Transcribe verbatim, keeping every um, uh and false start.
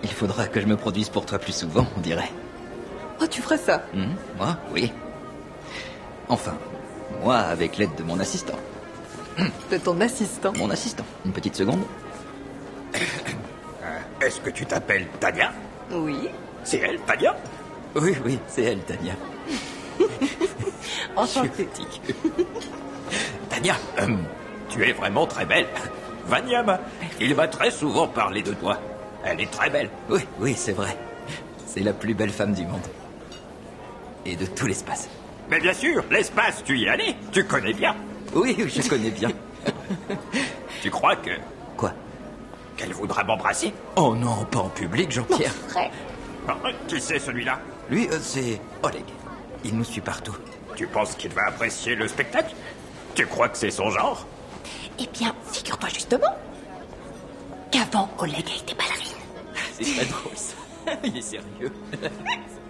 Il faudra que je me produise pour toi plus souvent, on dirait. Oh, tu ferais ça? Hum, moi, oui. Enfin, moi avec l'aide de mon assistant. De ton assistant? Mon assistant. Une petite seconde. Est-ce que tu t'appelles Tania? Oui. C'est elle, Tania? Oui, oui, c'est elle, Tania. Enchantée. Tania, hum, tu es vraiment très belle. Vanyam, il m'a très souvent parlé de toi. Elle est très belle. Oui, oui, c'est vrai. C'est la plus belle femme du monde. Et de tout l'espace. Mais bien sûr, l'espace, tu y es allé. Tu connais bien. Oui, je connais bien. Tu crois que... Quoi? Qu'elle voudra m'embrasser? Oh non, pas en public, Jean-Pierre. Frère. Ah, qui c'est celui-là? Lui, euh, c'est Oleg. Il nous suit partout. Tu penses qu'il va apprécier le spectacle? Tu crois que c'est son genre? Eh bien, figure-toi justement qu'avant, Oleg a été ballerine. C'est très drôle, ça. Il est sérieux.